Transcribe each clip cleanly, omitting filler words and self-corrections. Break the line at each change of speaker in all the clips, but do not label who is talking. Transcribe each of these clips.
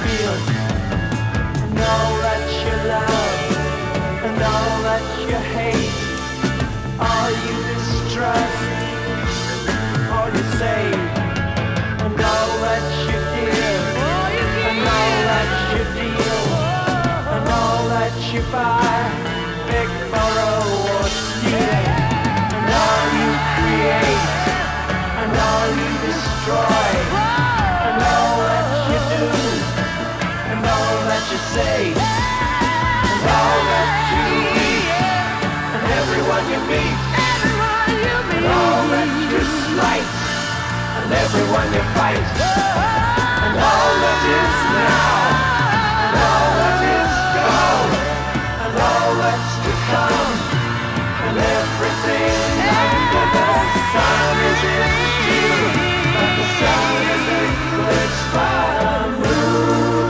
feel, and all that you love, and all that you hate, all you distrust, all you save, and all that you give, and all that you deal, and all that you buy, beg, borrow, or steal, and all you create, and all you destroy, and all that you do, and all that you say, and all that you eat, and everyone you meet, and all that you slight, and everyone you fight, and all that is now, and all that is gone, and all that's to come, and everything under the sun is in you, but the sun is eclipsed by the moon.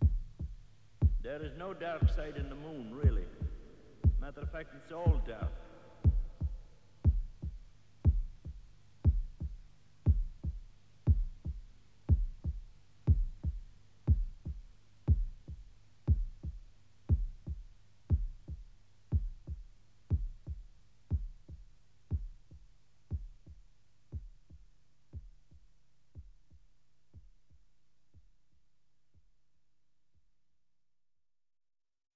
There is no dark side in the moon, really. Matter of fact, it's all dark.